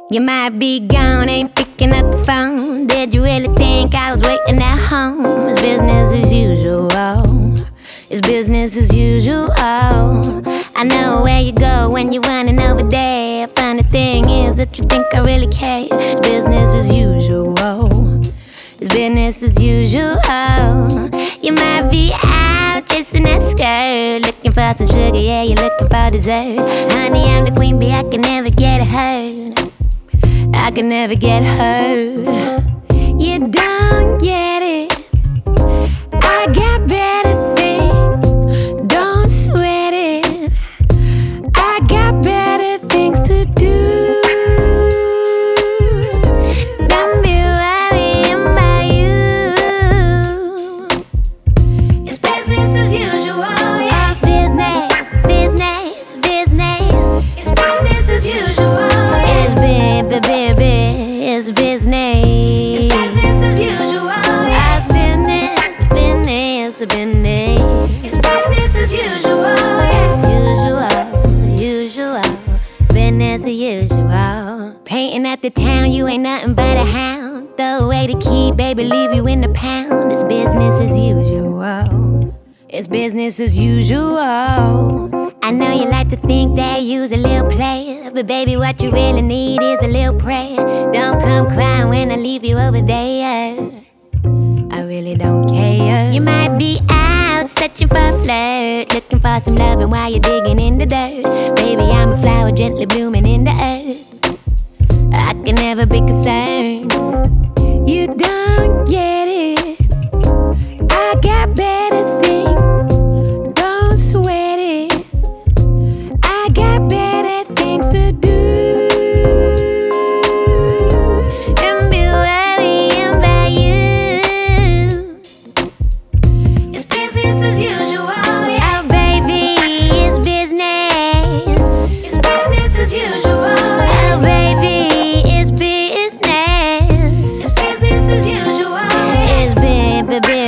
You might be gone, ain't picking up the phone. Did you really think I was waiting at home? It's business as usual. It's business as usual. I know where you go when you're running over there. Funny thing is that you think I really care. It's business as usual. It's business as usual. You might be out chasing that skirt, looking for some sugar, yeah, you're looking for dessert. Honey, I'm the queen bee, I can never get hurt. I can never get hurt. You don't get it. I got better things. Don't sweat it. I got better things to do. Don't be worrying about you. It's business as usual. Yeah. It's business, business, business. It's business as usual. It's it's business. It's business as usual. It's business, business, business. It's business as usual. It's usual, business as usual. Painting at the town, you ain't nothing but a hound. Throw away the key, baby, leave you in the pound. It's business as usual. It's business as usual. I know you like to think that you's a little player, but baby, what you really need is a little prayer. Don't come crying when I leave you over there. I really don't care. You might be out searching for a flirt, looking for some loving while you're digging in the dirt. Baby, I'm a flower gently blooming in the earth. I can never be concerned. You don't get it. I got better things. Don't sweat it. I got better things to do. Don't be worrying about you. It's business as usual. Yeah. Oh baby, it's business. It's business as usual. Oh baby, it's business. It's business as usual. It's business.